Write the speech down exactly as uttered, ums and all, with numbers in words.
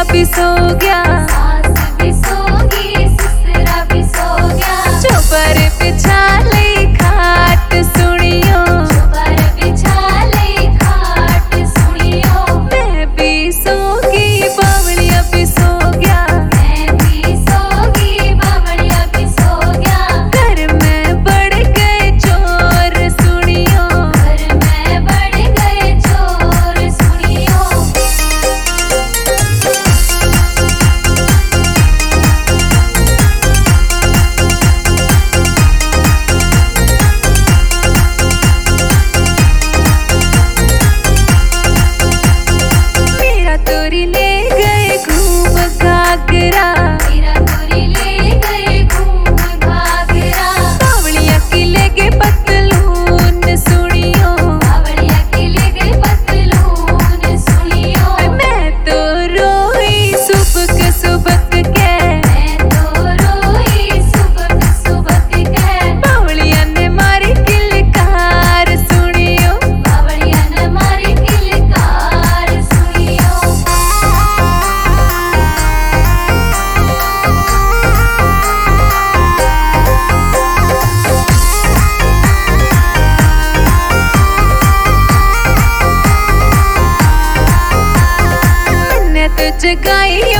ससुरा भी सो गया, सास भी सोगी ससुरा भी सो गया। चोपर बिछा ले खाट सुनियो, चोपर बिछा ले खाट सुनियो। मैं भी सोगी बावड़िया भी सो गया, मैं भी सोगी बावड़िया भी सो गया। घर में बढ़ गए चोर सुनियो, घर में बढ़ गए चोर सुनियो। मेरा तोरी ले गए घूम घाघरा, मेरा तोरी ले गए घूम घाघरा। बावड़िया की ले गए पतलून सुनियो, बावड़िया की ले गए पतलून सुनियो। मैं तो रोई सुबक सुबक के, मैं तो रोई सुबक सुबक के। बावड़िया ने मारी किलकार सुनियो, बावड़िया ने मारी किलकार सुनियो। मैंने तो जगाई